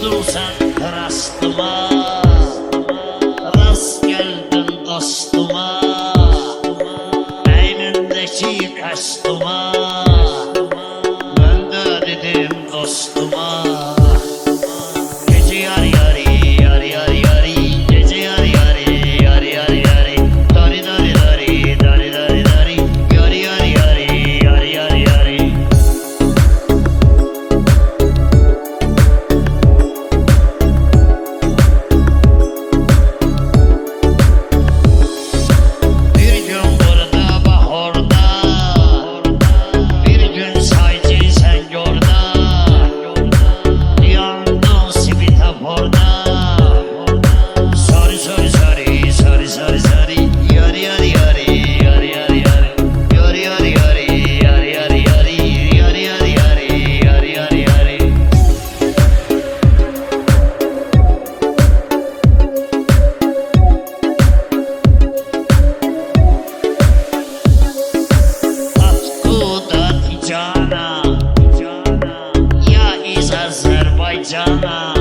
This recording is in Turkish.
Düştün sen rastıma, rast geldin dostuma, beynindeki kastuma, ben de dedim dostuma. Gece yar yari, yar yar yari, gece yar yari, yar yar yari, dari dari dari, dari dari dari, yar yar yari, yar yar yari. Bir gün burada bahorda, bir gün sadece sen yorda, yandın svitaforda. Sorry sorry sorry, sorry sorry sorry, yar yar yari, yar yar yari, yar yar yari, yar yar yari, yar yar yari, yar yar yari. Откуда ты, Jana, ya iz Azerbaycana?